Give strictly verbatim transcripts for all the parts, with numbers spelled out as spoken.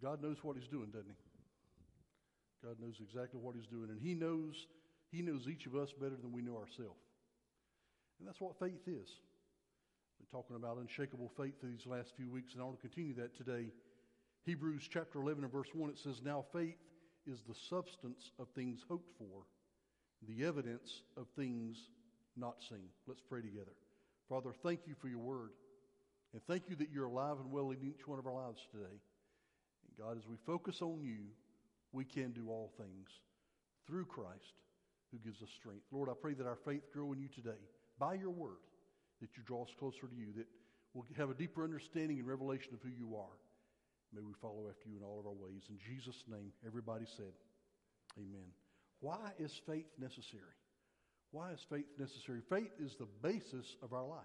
God knows what he's doing, doesn't he? God knows exactly what he's doing, and he knows he knows each of us better than we know ourselves. And that's what faith is. We've been talking about unshakable faith these last few weeks, and I want to continue that today. Hebrews chapter eleven and verse one, it says, "Now faith is the substance of things hoped for, the evidence of things not seen." Let's pray together. Father, thank you for your word, and thank you that you're alive and well in each one of our lives today. And God, as we focus on you, we can do all things through Christ who gives us strength. Lord, I pray that our faith grow in you today by your word, that you draw us closer to you, that we'll have a deeper understanding and revelation of who you are. May we follow after you in all of our ways. In Jesus' name, everybody said, amen. Why is faith necessary? Why is faith necessary? Faith is the basis of our life.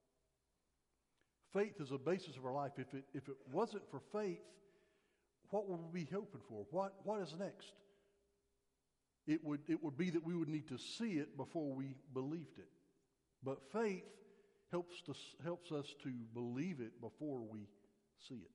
Faith is the basis of our life. If it, if it wasn't for faith, what would we be hoping for? What, what is next? It would, it would be that we would need to see it before we believed it. But faith helps, to, helps us to believe it before we see it.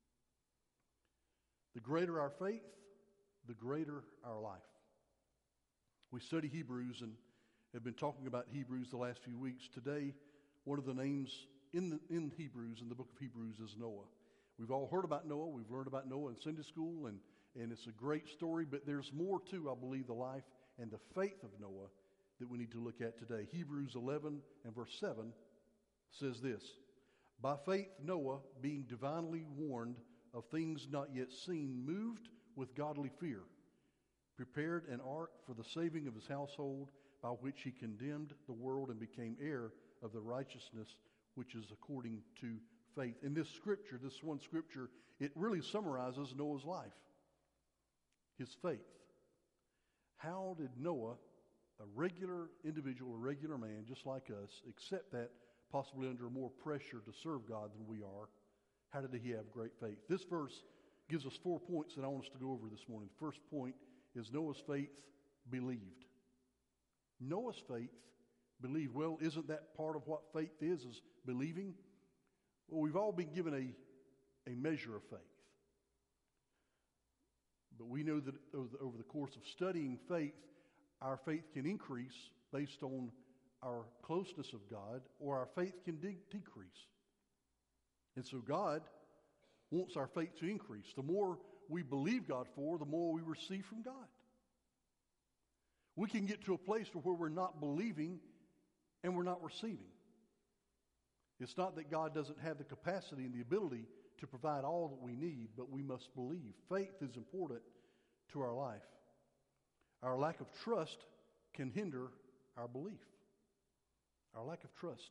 The greater our faith, the greater our life. We study Hebrews and have been talking about Hebrews the last few weeks. Today, one of the names in, the, in Hebrews, in the book of Hebrews, is Noah. We've all heard about Noah. We've learned about Noah in Sunday school, and, and it's a great story, but there's more to, I believe, the life and the faith of Noah that we need to look at today. Hebrews eleven and verse seven says this, "By faith Noah, being divinely warned of things not yet seen, moved with godly fear, prepared an ark for the saving of his household, by which he condemned the world and became heir of the righteousness which is according to faith." In this scripture, this one scripture, it really summarizes Noah's life, his faith. How did Noah, a regular individual, a regular man just like us, accept that possibly under more pressure to serve God than we are? How did he have great faith? This verse gives us four points that I want us to go over this morning. The first point is Noah's faith believed. Noah's faith believed. Well, isn't that part of what faith is, is believing? Well, we've all been given a, a measure of faith. But we know that over the course of studying faith, our faith can increase based on our closeness of God, or our faith can de- decrease. And so God wants our faith to increase. The more we believe God for, the more we receive from God. We can get to a place where we're not believing and we're not receiving. It's not that God doesn't have the capacity and the ability to provide all that we need, but we must believe. Faith is important to our life. Our lack of trust can hinder our belief. Our lack of trust.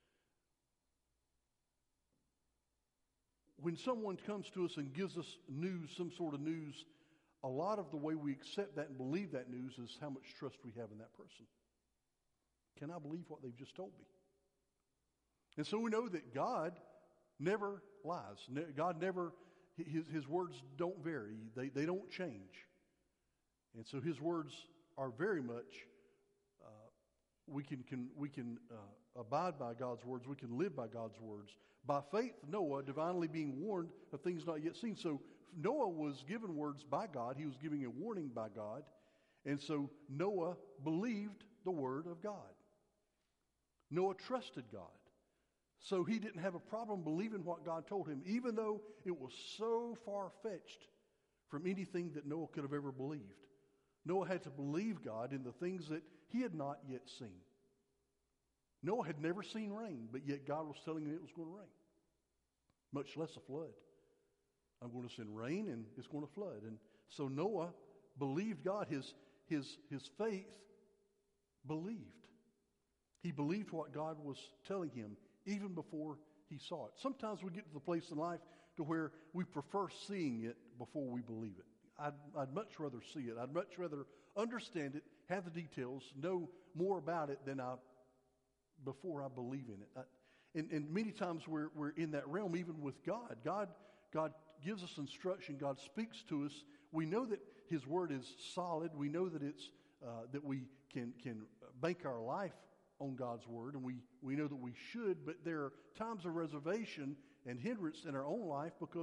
When someone comes to us and gives us news, some sort of news, a lot of the way we accept that and believe that news is how much trust we have in that person. Can I believe what they've just told me? And so we know that God never lies. God never, his, his words don't vary. They, they don't change. And so his words are very much, uh, we can, can, we can uh, abide by God's words. We can live by God's words. By faith, Noah, divinely being warned of things not yet seen. So Noah was given words by God. He was giving a warning by God. And so Noah believed the word of God. Noah trusted God. So he didn't have a problem believing what God told him, even though it was so far-fetched from anything that Noah could have ever believed. Noah had to believe God in the things that he had not yet seen. Noah had never seen rain, but yet God was telling him it was going to rain, much less a flood. I'm going to send rain and it's going to flood. And so Noah believed God. His, his, his faith believed. He believed what God was telling him even before he saw it. Sometimes we get to the place in life to where we prefer seeing it before we believe it. I'd, I'd much rather see it. I'd much rather understand it, have the details, know more about it than I before I believe in it. I, and, and many times we're, we're in that realm even with God. God. God gives us instruction. God speaks to us. We know that his word is solid. We know that it's uh, that we can, can bank our life on God's word, and we, we know that we should, but there are times of reservation and hindrance in our own life because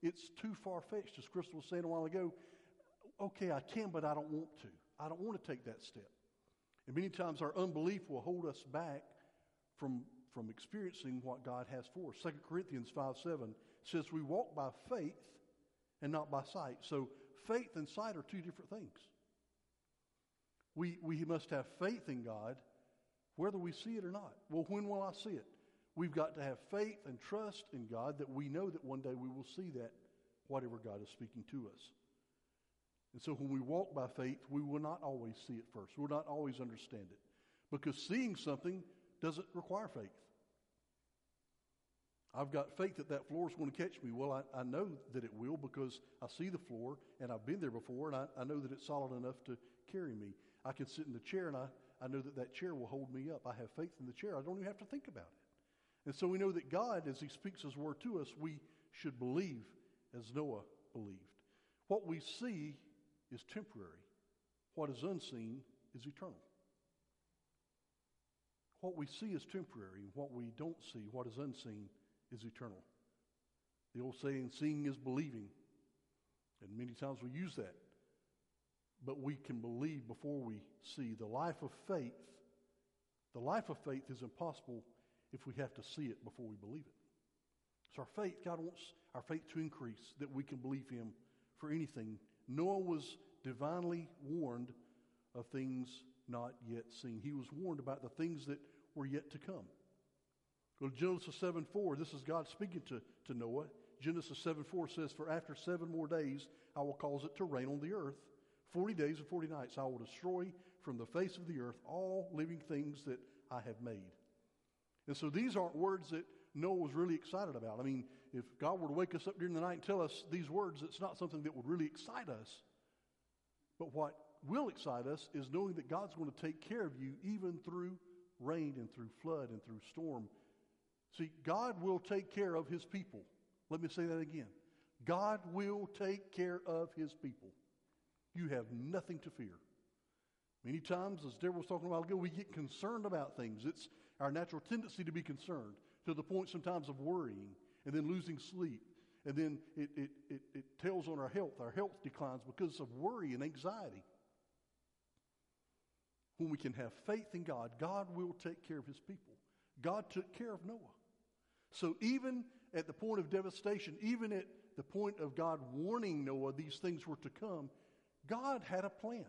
it's too far-fetched. As Crystal was saying a while ago, okay, I can, but I don't want to. I don't want to take that step. And many times our unbelief will hold us back from, from experiencing what God has for us. Second Corinthians five seven says we walk by faith and not by sight. So faith and sight are two different things. We, we must have faith in God whether we see it or not. Well, when will I see it? We've got to have faith and trust in God that we know that one day we will see that, whatever God is speaking to us. And so when we walk by faith, we will not always see it first. We'll not always understand it. Because seeing something doesn't require faith. I've got faith that that floor is going to catch me. Well, I, I know that it will because I see the floor and I've been there before and I, I know that it's solid enough to carry me. I can sit in the chair and I, I know that that chair will hold me up. I have faith in the chair. I don't even have to think about it. And so we know that God, as he speaks his word to us, we should believe as Noah believed. What we see is temporary. What is unseen is eternal. What we see is temporary, and what we don't see, what is unseen, is eternal. The old saying, seeing is believing. And many times we use that. But we can believe before we see. The life of faith, the life of faith is impossible if we have to see it before we believe it. So our faith, God wants our faith to increase, that we can believe him for anything. Noah was divinely warned of things not yet seen. He was warned about the things that were yet to come. Go to Genesis seven four. This is God speaking to, to Noah. Genesis seven four says, for after seven more days I will cause it to rain on the earth. Forty days and forty nights I will destroy from the face of the earth all living things that I have made. And so these aren't words that Noah was really excited about. I mean, if God were to wake us up during the night and tell us these words, it's not something that would really excite us. But what will excite us is knowing that God's going to take care of you even through rain and through flood and through storm. See, God will take care of his people. Let me say that again. God will take care of his people. You have nothing to fear. Many times, as Deborah was talking a while ago, we get concerned about things. It's our natural tendency to be concerned to the point sometimes of worrying and then losing sleep. And then it, it, it, it tells on our health. Our health declines because of worry and anxiety. When we can have faith in God, God will take care of his people. God took care of Noah. So even at the point of devastation, even at the point of God warning Noah these things were to come, God had a plan.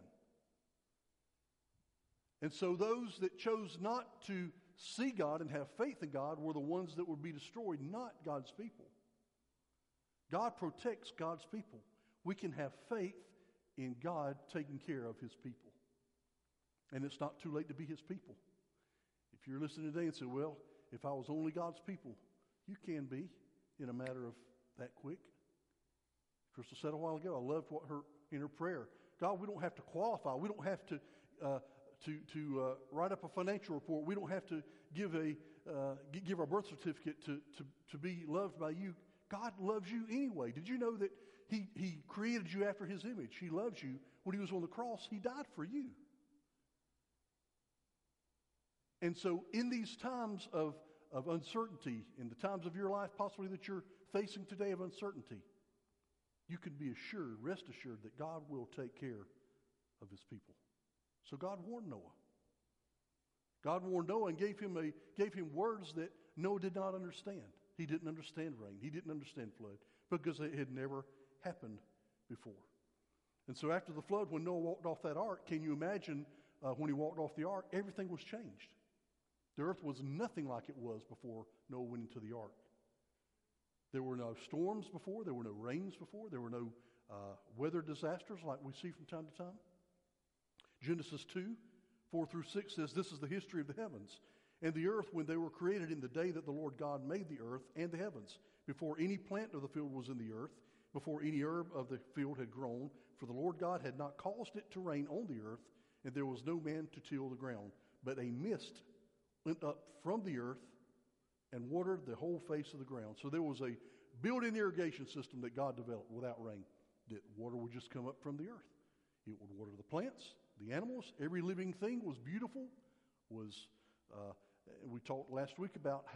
And so those that chose not to see God and have faith in God were the ones that would be destroyed, not God's people. God protects God's people. We can have faith in God taking care of his people. And it's not too late to be his people. If you're listening today and say, well, if I was only God's people, you can be in a matter of that quick. Crystal said a while ago, I loved what her in her prayer. God, we don't have to qualify. We don't have to uh, to to uh, write up a financial report. We don't have to give a uh, give our birth certificate to, to to be loved by you. God loves you anyway. Did you know that he he created you after his image? He loves you. When he was on the cross, he died for you. And so in these times of, of uncertainty, in the times of your life possibly that you're facing today of uncertainty, you can be assured, rest assured, that God will take care of his people. So God warned Noah. God warned Noah and gave him, a, gave him words that Noah did not understand. He didn't understand rain. He didn't understand flood because it had never happened before. And so after the flood, when Noah walked off that ark, can you imagine uh, when he walked off the ark, everything was changed. The earth was nothing like it was before Noah went into the ark. There were no storms before. There were no rains before. There were no uh, weather disasters like we see from time to time. Genesis two, four through six says, this is the history of the heavens and the earth when they were created in the day that the Lord God made the earth and the heavens, before any plant of the field was in the earth, before any herb of the field had grown, for the Lord God had not caused it to rain on the earth, and there was no man to till the ground. But a mist went up from the earth and watered the whole face of the ground. So there was a built-in irrigation system that God developed without rain. That water would just come up from the earth. It would water the plants, the animals. Every living thing was beautiful. Was uh, we talked last week about how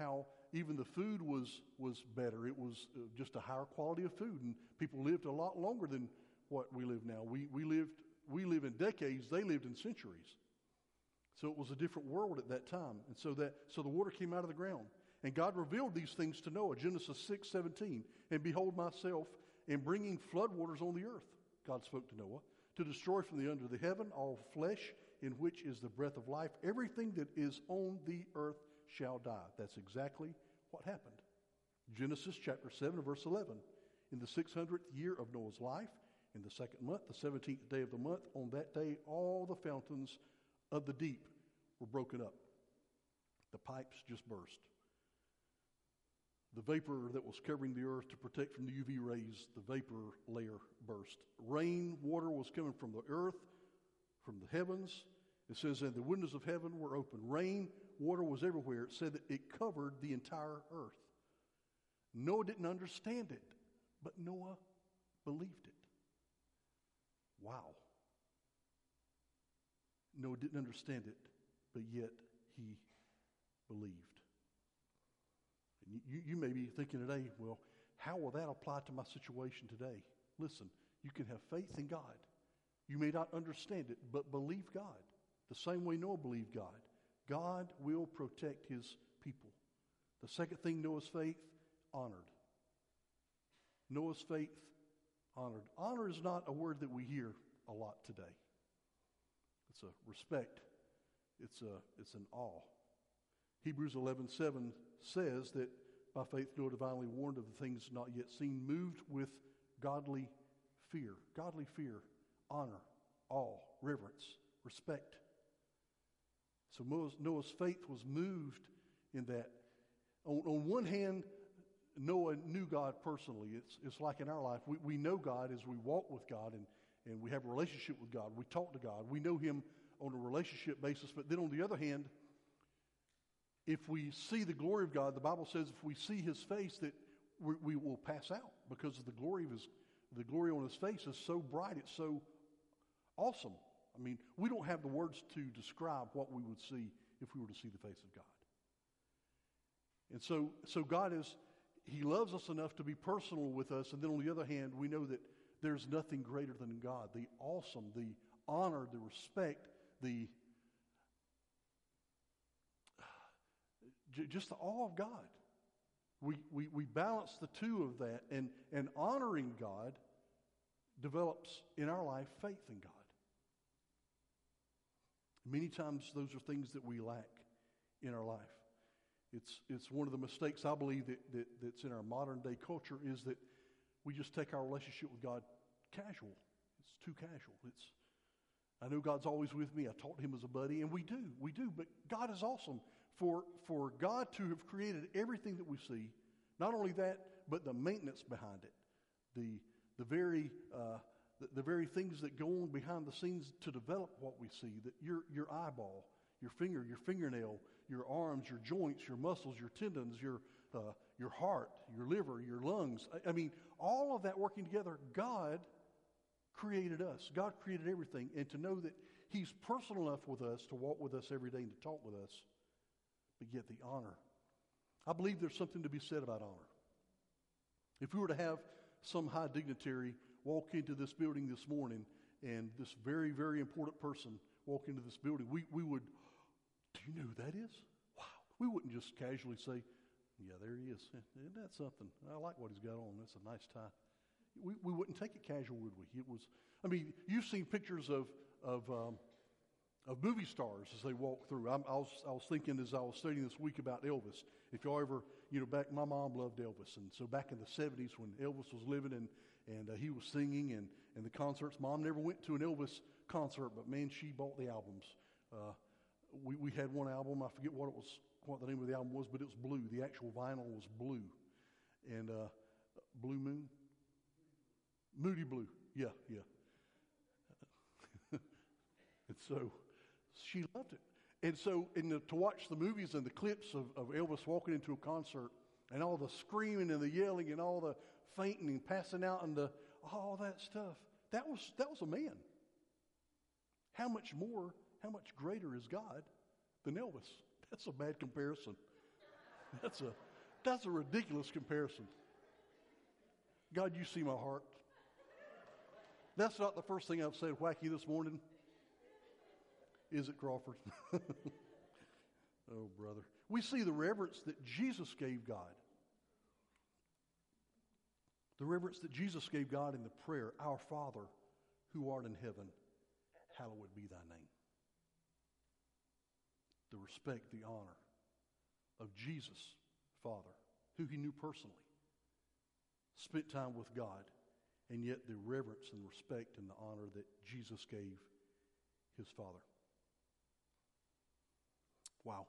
even the food was, was better. It was uh, just a higher quality of food, and people lived a lot longer than what we live now. We, we, lived, we live in decades. They lived in centuries. So it was a different world at that time. And so, that, so the water came out of the ground. And God revealed these things to Noah, Genesis six seventeen. And behold, myself am bringing floodwaters on the earth, God spoke to Noah, to destroy from the under the heaven all flesh in which is the breath of life. Everything that is on the earth shall die. That's exactly what happened. Genesis chapter seven, verse eleven. In the six hundredth year of Noah's life, in the second month, the seventeenth day of the month, on that day all the fountains of the deep were broken up. The pipes just burst. The vapor that was covering the earth to protect from the U V rays, the vapor layer burst. Rain, water was coming from the earth, from the heavens. It says, and the windows of heaven were open. Rain, water was everywhere. It said that it covered the entire earth. Noah didn't understand it, but Noah believed it. Wow. Noah didn't understand it, but yet he believed. And you, you may be thinking today, well, how will that apply to my situation today? Listen, you can have faith in God. You may not understand it, but believe God. The same way Noah believed God. God will protect his people. The second thing, Noah's faith, honored. Noah's faith, honored. Honor is not a word that we hear a lot today. It's a respect. It's a it's an awe. Hebrews eleven seven says that by faith Noah divinely warned of the things not yet seen, moved with godly fear. Godly fear, honor, awe, reverence, respect. So Noah's, Noah's faith was moved in that. On, on one hand, Noah knew God personally. It's, it's like in our life. We, we know God as we walk with God and, and we have a relationship with God. We talk to God. We know him on a relationship basis. But then on the other hand, if we see the glory of God, the Bible says if we see his face that we, we will pass out because of the glory of his, the glory on his face is so bright. It's so awesome. I mean, we don't have the words to describe what we would see if we were to see the face of God. And so, so God is, he loves us enough to be personal with us. And then on the other hand, we know that there's nothing greater than God. The awesome, the honor, the respect, the just the awe of God. We, we, we balance the two of that, and, and honoring God develops in our life faith in God. Many times those are things that we lack in our life. It's, it's one of the mistakes I believe that, that, that's in our modern day culture is that we just take our relationship with God casual. It's too casual. It's, I know God's always with me. I talk to him as a buddy, and we do, we do. But God is awesome. For, for God to have created everything that we see, not only that, but the maintenance behind it, the, the, very, uh, the, the very things that go on behind the scenes to develop what we see, that your, your eyeball, your finger, your fingernail, your arms, your joints, your muscles, your tendons, your, uh, your heart, your liver, your lungs. I, I mean, all of that working together, God created us. God created everything. And to know that he's personal enough with us to walk with us every day and to talk with us, but yet the honor. I believe there's something to be said about honor. If we were to have some high dignitary walk into this building this morning and this very, very important person walk into this building, we, we would, do you know who that is? Wow. We wouldn't just casually say, yeah, there he is. Isn't that something? I like what he's got on. That's a nice tie. We, we wouldn't take it casual, would we? It was, I mean, you've seen pictures of, of, um, of movie stars as they walk through. I'm, I, was, I was thinking as I was studying this week about Elvis. If y'all ever, you know, back, my mom loved Elvis. And so back in the seventies when Elvis was living and, and uh, he was singing and, and the concerts, Mom never went to an Elvis concert, but man, she bought the albums. Uh, we, we had one album, I forget what it was, what the name of the album was, but it was blue. The actual vinyl was blue. And uh, Blue Moon? Moody Blue. Yeah, yeah. And so she loved it. And so in the, to watch the movies and the clips of, of Elvis walking into a concert and all the screaming and the yelling and all the fainting and passing out and the, all that stuff, that was, that was a man. How much more, how much greater is God than Elvis? That's a bad comparison. That's a, That's a ridiculous comparison. God, you see my heart. That's not the first thing I've said wacky this morning. Is it, Crawford? Oh, brother. We see the reverence that Jesus gave God. The reverence that Jesus gave God in the prayer, Our Father, who art in heaven, hallowed be thy name. The respect, the honor of Jesus, Father, who he knew personally, spent time with God, and yet the reverence and respect and the honor that Jesus gave his Father. Wow.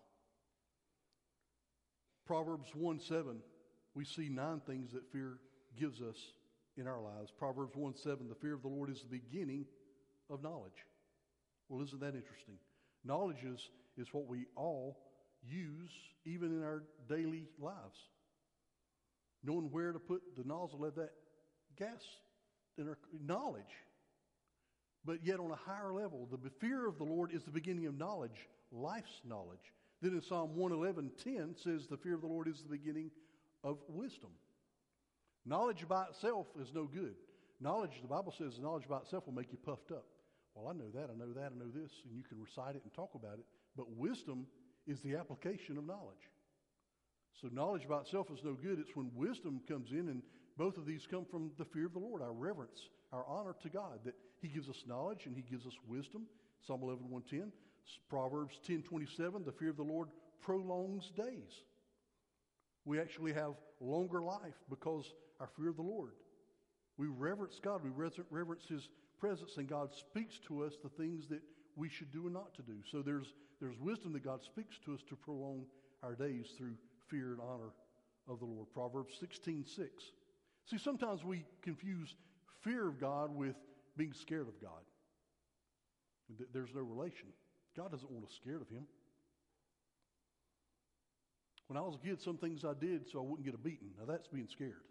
Proverbs one seven, we see nine things that fear gives us in our lives. Proverbs one seven, the fear of the Lord is the beginning of knowledge. Well, isn't that interesting? Knowledge is, is what we all use even in our daily lives. Knowing where to put the nozzle of that gas in our knowledge. But yet on a higher level, the fear of the Lord is the beginning of knowledge, life's knowledge. Then in Psalm one eleven ten says the fear of the Lord is the beginning of wisdom. Knowledge by itself is no good. Knowledge, the Bible says, knowledge by itself will make you puffed up. Well, I know that, I know that, I know this, and you can recite it and talk about it. But wisdom is the application of knowledge. So knowledge by itself is no good. It's when wisdom comes in, and both of these come from the fear of the Lord, our reverence, our honor to God, that he gives us knowledge and he gives us wisdom. Psalm eleven one ten, Proverbs ten twenty-seven, the fear of the Lord prolongs days. We actually have longer life because our fear of the Lord. We reverence God. We reverence his presence, and God speaks to us the things that we should do and not to do. So there's there's wisdom that God speaks to us to prolong our days through fear and honor of the Lord. Proverbs sixteen six. See, sometimes we confuse fear of God with being scared of God. There's no relation. God doesn't want us scared of him. When I was a kid, some things I did so I wouldn't get a beating. Now that's being scared.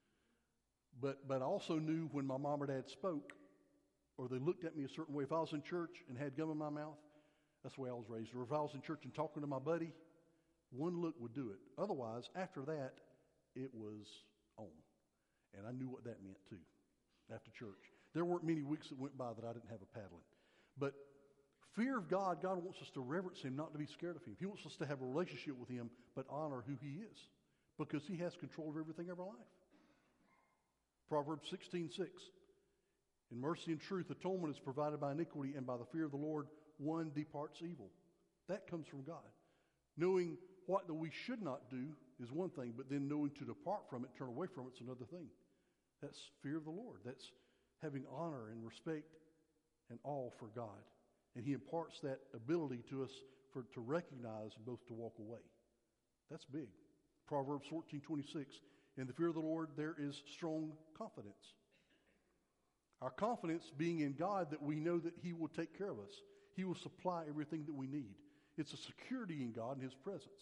But but I also knew when my mom or dad spoke, or they looked at me a certain way. If I was in church and had gum in my mouth, that's the way I was raised. Or if I was in church and talking to my buddy, one look would do it. Otherwise, after that, it was on. And I knew what that meant too, after church. There weren't many weeks that went by that I didn't have a paddling. But fear of God, God wants us to reverence him, not to be scared of him. He wants us to have a relationship with him, but honor who he is, because he has control of everything of our life. Proverbs sixteen six. In mercy and truth, atonement is provided by iniquity, and by the fear of the Lord, one departs evil. That comes from God. Knowing what that we should not do is one thing, but then knowing to depart from it, turn away from it, is another thing. That's fear of the Lord. That's having honor and respect and awe for God. And he imparts that ability to us for to recognize and both to walk away. That's big. Proverbs fourteen twenty-six. In the fear of the Lord, there is strong confidence. Our confidence being in God, that we know that he will take care of us. He will supply everything that we need. It's a security in God and his presence.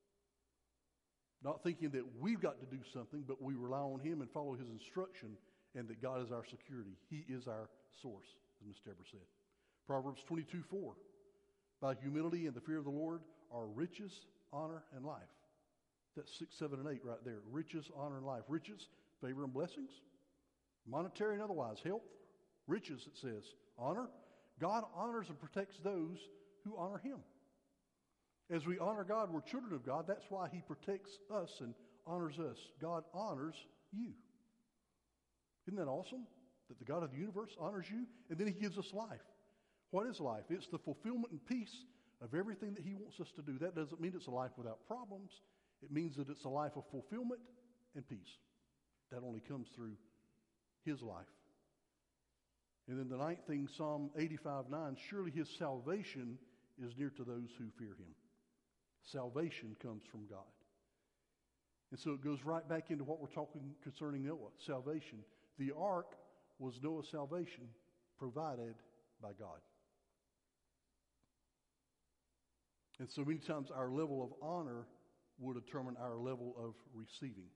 Not thinking that we've got to do something, but we rely on him and follow his instruction, and that God is our security. He is our source, as Miss Deborah said. Proverbs twenty-two four. By humility and the fear of the Lord are riches, honor, and life. That's six, seven, and eight right there. Riches, honor, and life. Riches, favor, and blessings. Monetary and otherwise. Health, riches, it says. Honor. God honors and protects those who honor him. As we honor God, we're children of God. That's why he protects us and honors us. God honors you. Isn't that awesome? That the God of the universe honors you, and then he gives us life. What is life? It's the fulfillment and peace of everything that he wants us to do. That doesn't mean it's a life without problems. It means that it's a life of fulfillment and peace. That only comes through his life. And then the ninth thing, Psalm eighty-five nine, surely his salvation is near to those who fear him. Salvation comes from God. And so it goes right back into what we're talking concerning Noah, salvation. The ark was Noah's salvation provided by God. And so many times our level of honor will determine our level of receiving.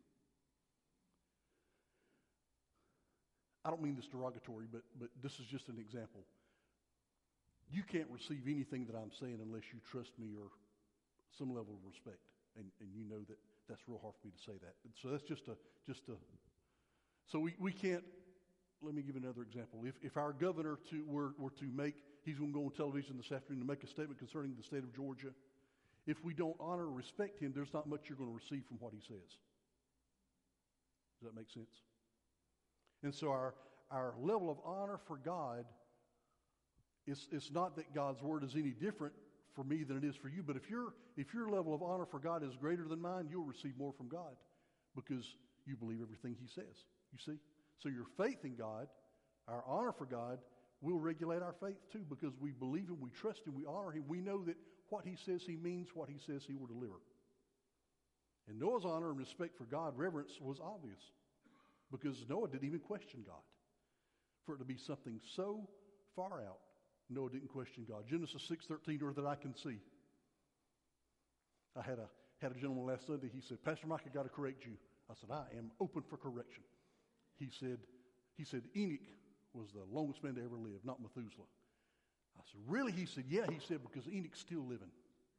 I don't mean this derogatory, but, but this is just an example. You can't receive anything that I'm saying unless you trust me or some level of respect, and, and you know that that's real hard for me to say that. So that's just a, just a, so we, we can't, let me give you another example. If, if our governor to, were, were to make, he's going to go on television this afternoon to make a statement concerning the state of Georgia, if we don't honor or respect him, there's not much you're going to receive from what he says. Does that make sense? And so our, our level of honor for God, it's, it's not that God's word is any different for me than it is for you, but if your if your level of honor for God is greater than mine, you'll receive more from God because you believe everything he says. You see? So your faith in God, our honor for God, will regulate our faith too, because we believe him, we trust him, we honor him. We know that what he says he means, what he says he will deliver. And Noah's honor and respect for God, reverence, was obvious, because Noah didn't even question God. For it to be something so far out, Noah didn't question God. Genesis six thirteen, or that I can see. I had a had a gentleman last Sunday. He said, Pastor Mike, I got to correct you. I said, I am open for correction. He said, he said, Enoch was the longest man to ever live, not Methuselah. I said, really? He said, yeah. He said, because Enoch's still living.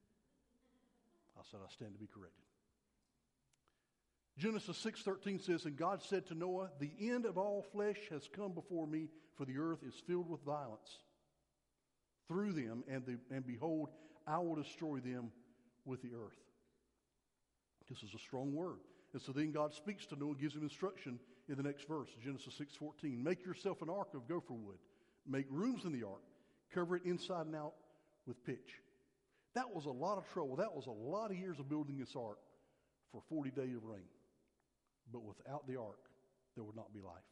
I said, I stand to be corrected. Genesis six thirteen says, and God said to Noah, the end of all flesh has come before me, for the earth is filled with violence through them, and, the, and behold, I will destroy them with the earth. This is a strong word. And so then God speaks to Noah, gives him instruction in the next verse, Genesis six fourteen. Make yourself an ark of gopher wood. Make rooms in the ark. Cover it inside and out with pitch. That was a lot of trouble. That was a lot of years of building this ark for forty days of rain. But without the ark, there would not be life.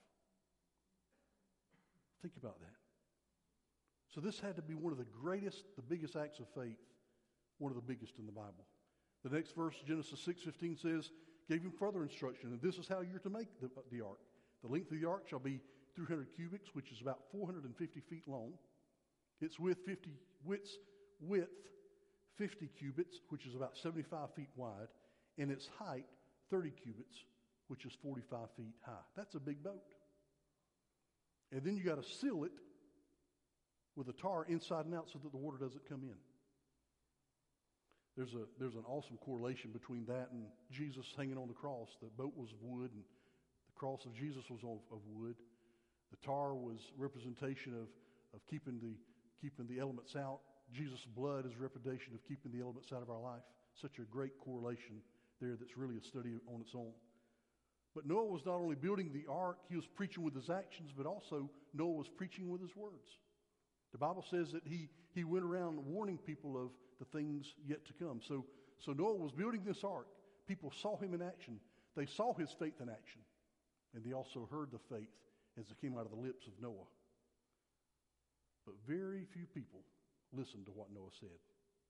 Think about that. So this had to be one of the greatest, the biggest acts of faith, one of the biggest in the Bible. The next verse, Genesis six fifteen, says, gave him further instruction, and this is how you're to make the, the ark. The length of the ark shall be three hundred cubits, which is about four hundred fifty feet long. Its width, fifty, width, width fifty cubits, which is about seventy-five feet wide, and its height, thirty cubits, which is forty-five feet high. That's a big boat. And then you got to seal it with a tar inside and out so that the water doesn't come in. There's a there's an awesome correlation between that and Jesus hanging on the cross. The boat was of wood, and the cross of Jesus was of, of wood. The tar was representation of, of keeping the keeping the elements out. Jesus' blood is representation of keeping the elements out of our life. Such a great correlation there that's really a study on its own. But Noah was not only building the ark, he was preaching with his actions, but also Noah was preaching with his words. The Bible says that he, he went around warning people of the things yet to come. So, so Noah was building this ark. People saw him in action. They saw his faith in action. And they also heard the faith as it came out of the lips of Noah. But very few people listened to what Noah said.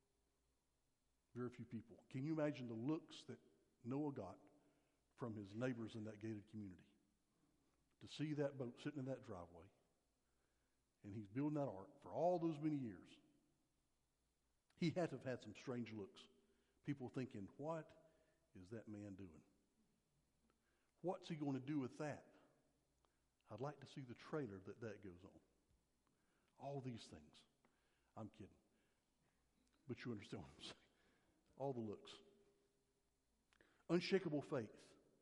Very few people. Can you imagine the looks that Noah got from his neighbors in that gated community? To see that boat sitting in that driveway, and he's building that ark for all those many years. He had to have had some strange looks. People thinking, what is that man doing? What's he going to do with that? I'd like to see the trailer that that goes on. All these things. I'm kidding. But you understand what I'm saying. All the looks. Unshakable faith.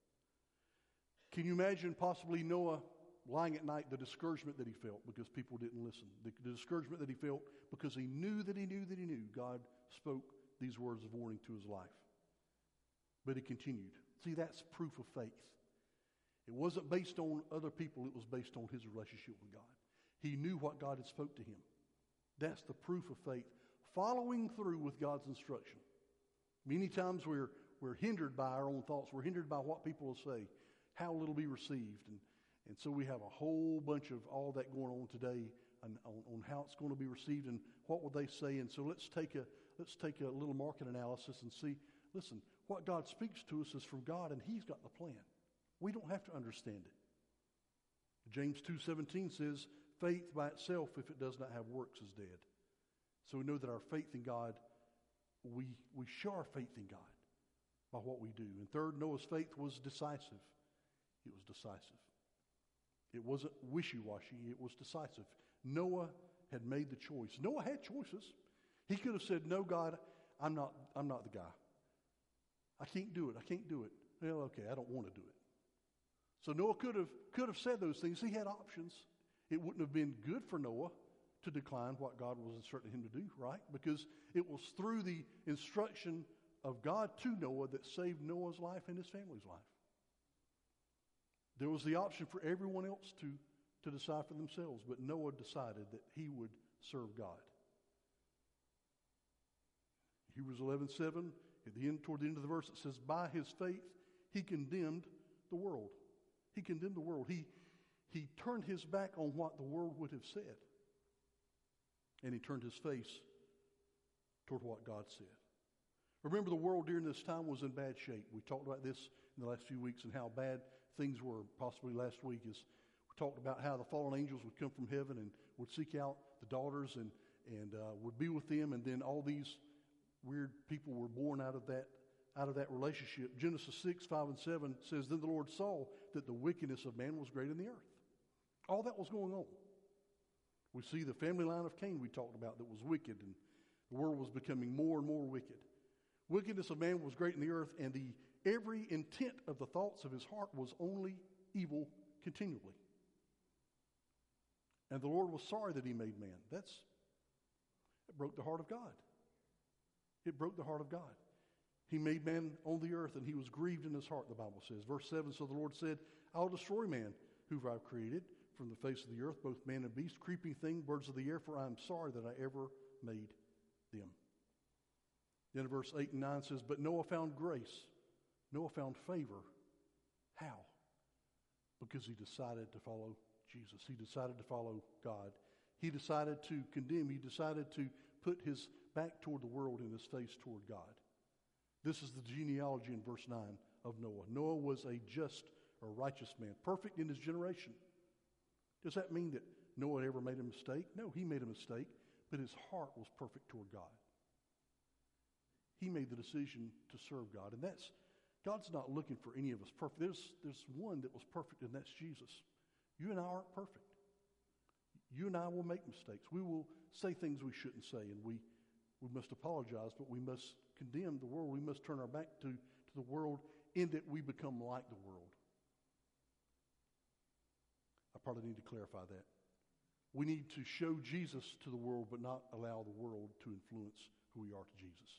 Can you imagine possibly Noah lying at night, the discouragement that he felt because people didn't listen, the, the discouragement that he felt because he knew that he knew that he knew God spoke these words of warning to his life. But he continued. See, that's proof of faith. It wasn't based on other people, it was based on his relationship with God. He knew what God had spoke to him. That's the proof of faith. Following through with God's instruction. Many times we're, we're hindered by our own thoughts. We're hindered by what people will say, how it'll be received. And And so we have a whole bunch of all that going on today on, on, on how it's going to be received and what will they say. And so let's take a let's take a little market analysis and see, listen, what God speaks to us is from God, and he's got the plan. We don't have to understand it. James two seventeen says, faith by itself, if it does not have works, is dead. So we know that our faith in God, we, we show our faith in God by what we do. And third, Noah's faith was decisive. It was decisive. It wasn't wishy-washy. It was decisive. Noah had made the choice. Noah had choices. He could have said, no, God, I'm not, I'm not the guy. I can't do it. I can't do it. Well, okay, I don't want to do it. So Noah could have could have said those things. He had options. It wouldn't have been good for Noah to decline what God was instructing him to do, right? Because it was through the instruction of God to Noah that saved Noah's life and his family's life. There was the option for everyone else to, to decide for themselves, but Noah decided that he would serve God. Hebrews eleven seven, at the end, toward the end of the verse, it says, by his faith he condemned the world. He condemned the world. He, he turned his back on what the world would have said. And he turned his face toward what God said. Remember, the world during this time was in bad shape. We talked about this in the last few weeks and how bad things were. Possibly last week is we talked about how the fallen angels would come from heaven and would seek out the daughters and, and uh, would be with them. And then all these weird people were born out of that out of that relationship. Genesis six, five, and seven says, then the Lord saw that the wickedness of man was great in the earth. All that was going on. We see the family line of Cain we talked about that was wicked, and the world was becoming more and more wicked. Wickedness of man was great in the earth, and the every intent of the thoughts of his heart was only evil continually. And the Lord was sorry that he made man. That's, it broke the heart of God. It broke the heart of God. He made man on the earth, and he was grieved in his heart, the Bible says. Verse seven, so the Lord said, I'll destroy man, whom I've created, from the face of the earth, both man and beast, creeping thing, birds of the air, for I am sorry that I ever made them. Then verse eight and nine says, but Noah found grace. Noah found favor. How? Because he decided to follow Jesus. He decided to follow God. He decided to condemn. He decided to put his back toward the world and his face toward God. This is the genealogy in verse nine of Noah. Noah was a just or righteous man, perfect in his generation. Does that mean that Noah ever made a mistake? No, he made a mistake, but his heart was perfect toward God. He made the decision to serve God, and that's, God's not looking for any of us perfect. There's, there's one that was perfect, and that's Jesus. You and I aren't perfect. You and I will make mistakes. We will say things we shouldn't say, and we, we must apologize, but we must condemn the world. We must turn our back to, to the world in that we become like the world. I probably need to clarify that. We need to show Jesus to the world, but not allow the world to influence who we are to Jesus.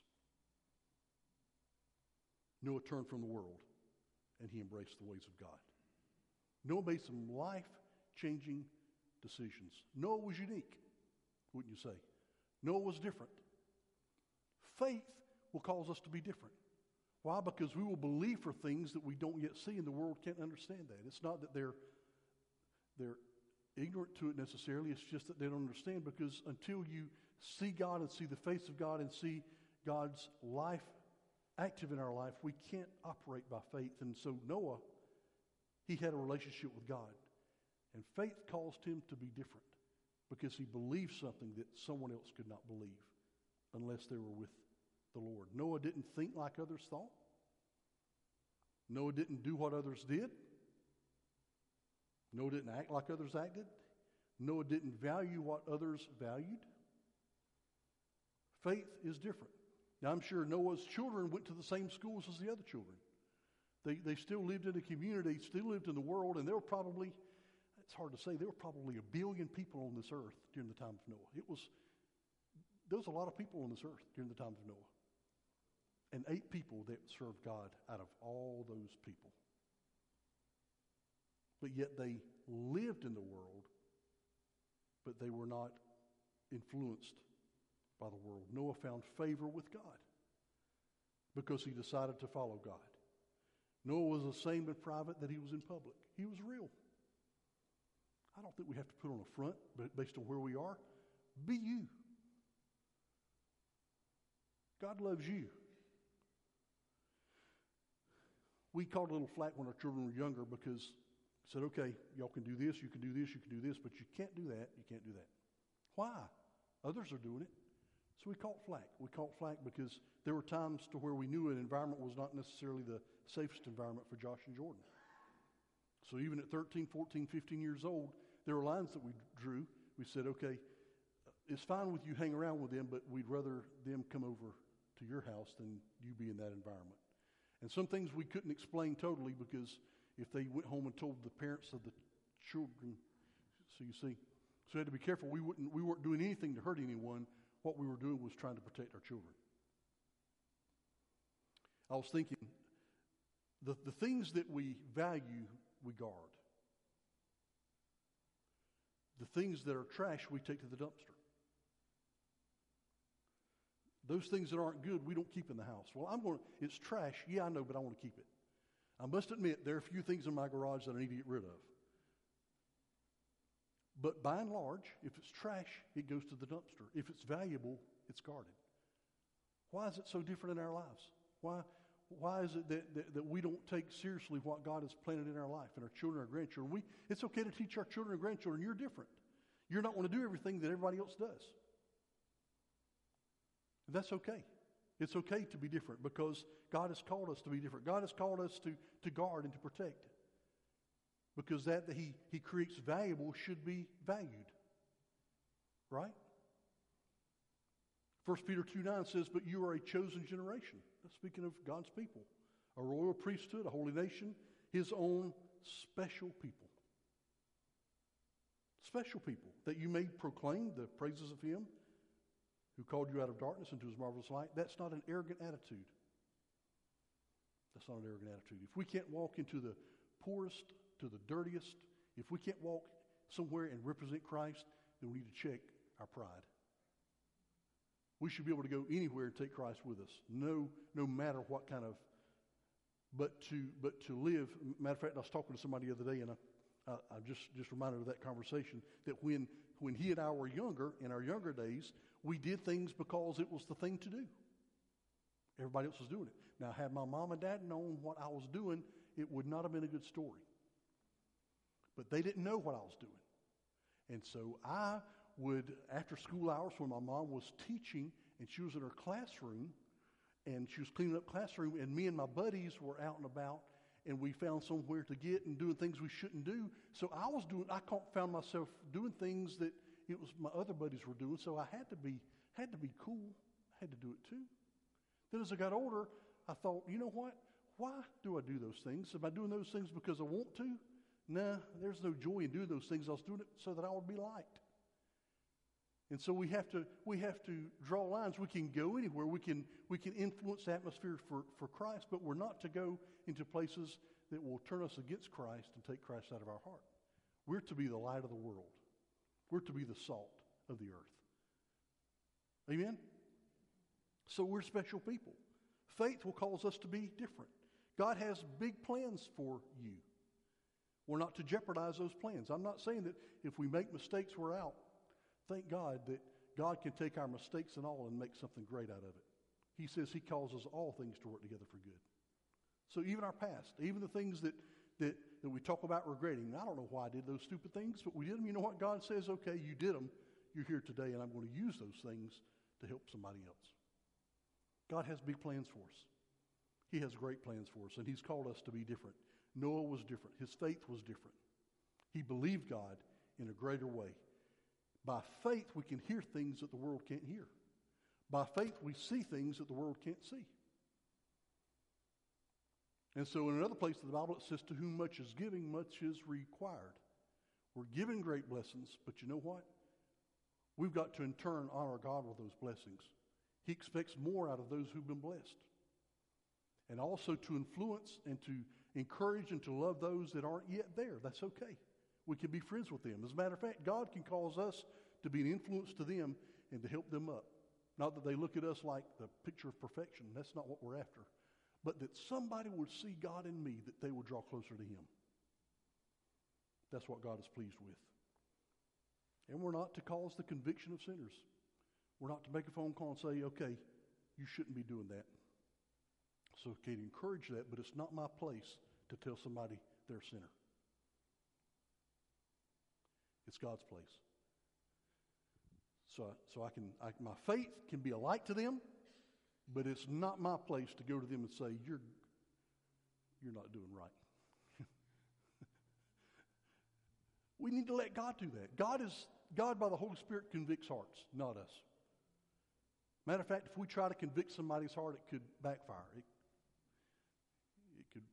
Noah turned from the world, and he embraced the ways of God. Noah made some life-changing decisions. Noah was unique, wouldn't you say? Noah was different. Faith will cause us to be different. Why? Because we will believe for things that we don't yet see, and the world can't understand that. It's not that they're they're ignorant to it necessarily. It's just that they don't understand, because until you see God and see the face of God and see God's life active in our life, we can't operate by faith. And so Noah, he had a relationship with God. And faith caused him to be different because he believed something that someone else could not believe unless they were with the Lord. Noah didn't think like others thought. Noah didn't do what others did. Noah didn't act like others acted. Noah didn't value what others valued. Faith is different. Now, I'm sure Noah's children went to the same schools as the other children. They, they still lived in a community, still lived in the world, and there were probably, it's hard to say, there were probably a billion people on this earth during the time of Noah. It was, there was a lot of people on this earth during the time of Noah. And eight people that served God out of all those people. But yet they lived in the world, but they were not influenced by the world. Noah found favor with God because he decided to follow God. Noah was the same in private that he was in public. He was real. I don't think we have to put on a front based on where we are. Be you. God loves you. We called a little flack when our children were younger because we said, okay, y'all can do this, you can do this, you can do this, but you can't do that, you can't do that. Why? Others are doing it. So we caught flack. We caught flack because there were times to where we knew an environment was not necessarily the safest environment for Josh and Jordan. So even at thirteen, fourteen, fifteen years old, there were lines that we drew. We said, okay, it's fine with you hang around with them, but we'd rather them come over to your house than you be in that environment. And some things we couldn't explain totally because if they went home and told the parents of the children, so you see, so we had to be careful. We wouldn't, we weren't doing anything to hurt anyone. What we were doing was trying to protect our children. I was thinking, the, the things that we value, we guard. The things that are trash, we take to the dumpster. Those things that aren't good, we don't keep in the house. Well, I'm going to, it's trash. Yeah, I know, but I want to keep it. I must admit, there are a few things in my garage that I need to get rid of. But by and large, if it's trash, it goes to the dumpster. If it's valuable, it's guarded. Why is it so different in our lives? Why, why is it that, that, that we don't take seriously what God has planted in our life and our children, our grandchildren? We, it's okay to teach our children and grandchildren, you're different. You're not going to do everything that everybody else does. That's okay. It's okay to be different because God has called us to be different. God has called us to, to guard and to protect. Because that that he, he creates valuable should be valued. Right? First Peter two nine says, but you are a chosen generation. That's speaking of God's people. A royal priesthood, a holy nation, his own special people. Special people, that you may proclaim the praises of him who called you out of darkness into his marvelous light. That's not an arrogant attitude. That's not an arrogant attitude. If we can't walk into the poorest, to the dirtiest, if we can't walk somewhere and represent Christ, then we need to check our pride. We should be able to go anywhere and take Christ with us, no, no matter what kind of. But to but to live. Matter of fact, I was talking to somebody the other day, and I, I, I'm just just reminded of that conversation. That when when he and I were younger, in our younger days, we did things because it was the thing to do. Everybody else was doing it. Now, had my mom and dad known what I was doing, it would not have been a good story. But they didn't know what I was doing. And so I would, after school hours when my mom was teaching and she was in her classroom and she was cleaning up classroom and me and my buddies were out and about and we found somewhere to get and doing things we shouldn't do. So I was doing, I found myself doing things that it was my other buddies were doing. So I had to be, had to be cool. I had to do it too. Then as I got older, I thought, you know what? Why do I do those things? Am I doing those things because I want to? Nah, there's no joy in doing those things. I was doing it so that I would be liked. And so we have to we have to draw lines. We can go anywhere. We can we can influence the atmosphere for, for Christ, but we're not to go into places that will turn us against Christ and take Christ out of our heart. We're to be the light of the world. We're to be the salt of the earth. Amen? So we're special people. Faith will cause us to be different. God has big plans for you. We're not to jeopardize those plans. I'm not saying that if we make mistakes, we're out. Thank God that God can take our mistakes and all and make something great out of it. He says he causes all things to work together for good. So even our past, even the things that, that, that we talk about regretting, I don't know why I did those stupid things, but we did them. You know what? God says, okay, you did them. You're here today, and I'm going to use those things to help somebody else. God has big plans for us. He has great plans for us, and he's called us to be different. Noah was different. His faith was different. He believed God in a greater way. By faith, we can hear things that the world can't hear. By faith, we see things that the world can't see. And so in another place in the Bible, it says, to whom much is giving, much is required. We're given great blessings, but you know what? We've got to in turn honor God with those blessings. He expects more out of those who've been blessed. And also to influence and to encourage and to love those that aren't yet there. That's okay. We can be friends with them. As a matter of fact, God can cause us to be an influence to them and to help them up. Not that they look at us like the picture of perfection. That's not what we're after. But that somebody would see God in me, that they will draw closer to him. That's what God is pleased with. And we're not to cause the conviction of sinners. We're not to make a phone call and say, okay, you shouldn't be doing that. So I can encourage that, but it's not my place to tell somebody they're a sinner. It's God's place. So, so I can, I, my faith can be a light to them, but it's not my place to go to them and say, you're, you're not doing right. We need to let God do that. God is, God by the Holy Spirit convicts hearts, not us. Matter of fact, if we try to convict somebody's heart, it could backfire. It,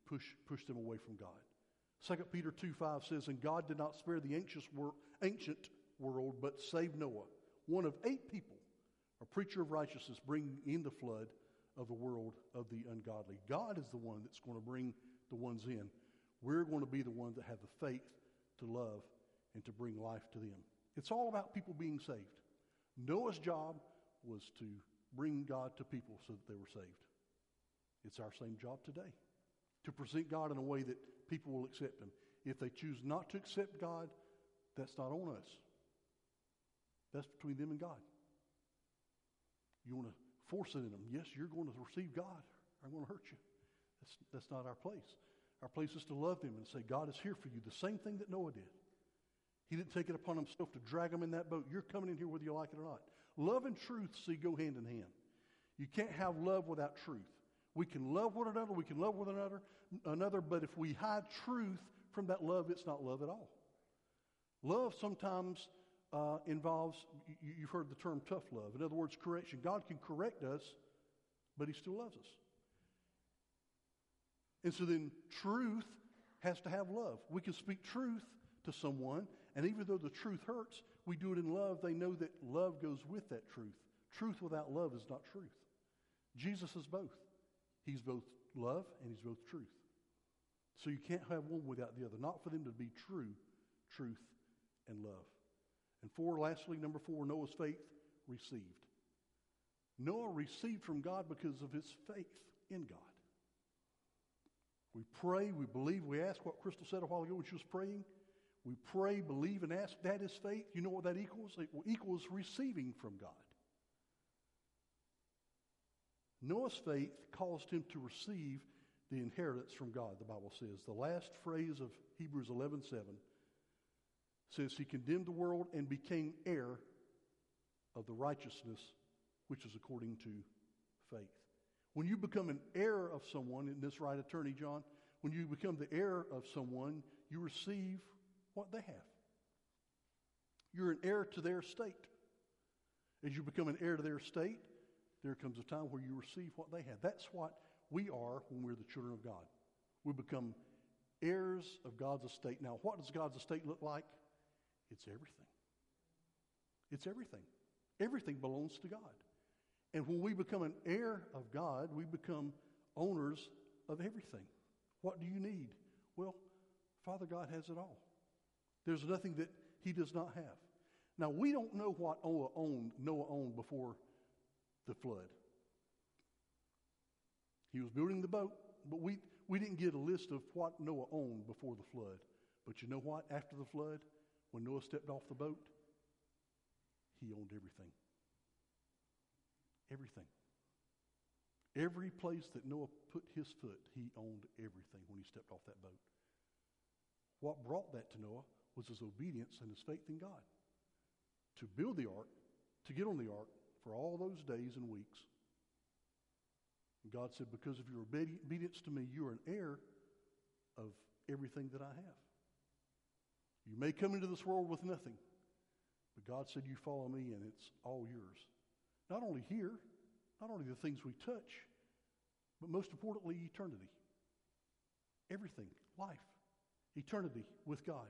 push, push them away from God. Second Peter two five says, and God did not spare the anxious wor- ancient world, but saved Noah, one of eight people, a preacher of righteousness, bringing in the flood of the world of the ungodly. God is the one that's going to bring the ones in. We're going to be the ones that have the faith to love and to bring life to them. It's all about people being saved. Noah's job was to bring God to people so that they were saved. It's our same job today, to present God in a way that people will accept him. If they choose not to accept God, that's not on us. That's between them and God. You want to force it in them. Yes, you're going to receive God. I'm going to hurt you. That's, that's not our place. Our place is to love them and say, God is here for you. The same thing that Noah did. He didn't take it upon himself to drag them in that boat. You're coming in here whether you like it or not. Love and truth, see, go hand in hand. You can't have love without truth. We can love one another, we can love one another, another, but if we hide truth from that love, it's not love at all. Love sometimes uh, involves, you, you've heard the term tough love. In other words, correction. God can correct us, but he still loves us. And so then truth has to have love. We can speak truth to someone, and even though the truth hurts, we do it in love. They know that love goes with that truth. Truth without love is not truth. Jesus is both. He's both love and he's both truth. So you can't have one without the other. Not for them to be true, truth and love. And four, lastly, number four, Noah's faith received. Noah received from God because of his faith in God. We pray, we believe, we ask what Crystal said a while ago when she was praying. We pray, believe, and ask. That is faith. You know what that equals? It equals receiving from God. Noah's faith caused him to receive the inheritance from God, the Bible says. The last phrase of Hebrews eleven seven says, he condemned the world and became heir of the righteousness which is according to faith. When you become an heir of someone, isn't this right, Attorney John? When you become the heir of someone, you receive what they have. You're an heir to their estate. As you become an heir to their estate, there comes a time where you receive what they have. That's what we are when we're the children of God. We become heirs of God's estate. Now, what does God's estate look like? It's everything. It's everything. Everything belongs to God. And when we become an heir of God, we become owners of everything. What do you need? Well, Father God has it all. There's nothing that he does not have. Now, we don't know what Noah owned, Noah owned before the flood. He was building the boat, but we, we didn't get a list of what Noah owned before the flood. But you know what? After the flood, when Noah stepped off the boat, he owned everything. Everything. Every place that Noah put his foot, he owned everything when he stepped off that boat. What brought that to Noah was his obedience and his faith in God. To build the ark, to get on the ark for all those days and weeks. And God said, because of your obedience to me, you are an heir of everything that I have. You may come into this world with nothing, but God said, you follow me and it's all yours. Not only here, not only the things we touch, but most importantly, eternity. Everything, life, eternity with God.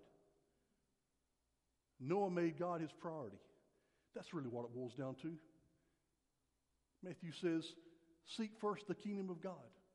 Noah made God his priority. That's really what it boils down to. Matthew says, seek first the kingdom of God.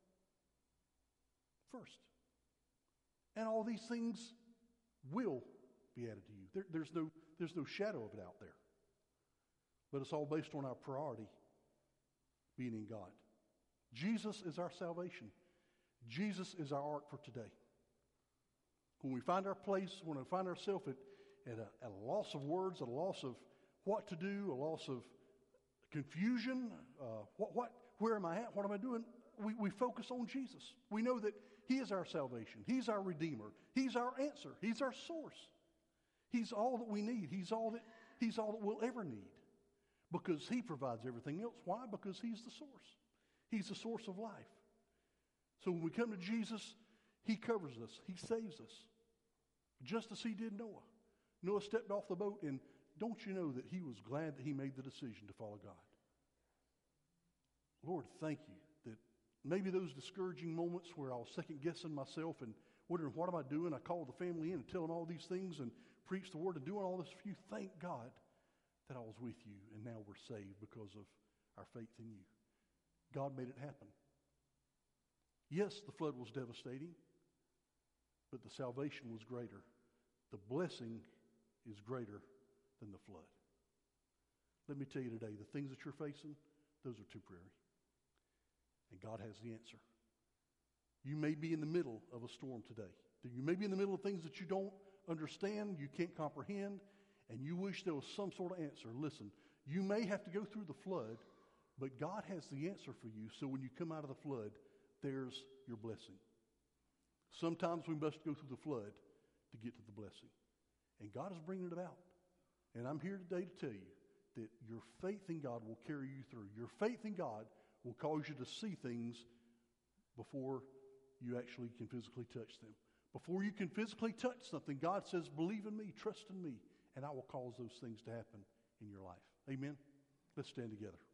First. And all these things will be added to you. There, there's no, there's no shadow of it out there. But it's all based on our priority being in God. Jesus is our salvation. Jesus is our ark for today. When we find our place, when we find ourselves at, at, a, at a loss of words, at a loss of what to do, a loss of confusion, uh, what, what, where am I at, what am I doing? We, we focus on Jesus. We know that he is our salvation. He's our Redeemer. He's our answer. He's our source. He's all that we need. He's all that, he's all that we'll ever need. Because he provides everything else. Why? Because he's the source. He's the source of life. So when we come to Jesus, he covers us. He saves us. Just as he did Noah. Noah stepped off the boat, and don't you know that he was glad that he made the decision to follow God? Lord, thank you that maybe those discouraging moments where I was second-guessing myself and wondering, what am I doing? I called the family in and tell them all these things and preached the word and doing all this for you. Thank God that I was with you, and now we're saved because of our faith in you. God made it happen. Yes, the flood was devastating, but the salvation was greater. The blessing is greater than the flood. Let me tell you today, the things that you're facing, those are temporary. And God has the answer. You may be in the middle of a storm today. You may be in the middle of things that you don't understand, you can't comprehend, and you wish there was some sort of answer. Listen, you may have to go through the flood, but God has the answer for you, so when you come out of the flood, there's your blessing. Sometimes we must go through the flood to get to the blessing. And God is bringing it about. And I'm here today to tell you that your faith in God will carry you through. Your faith in God will cause you to see things before you actually can physically touch them. Before you can physically touch something, God says, believe in me, trust in me, and I will cause those things to happen in your life. Amen? Let's stand together.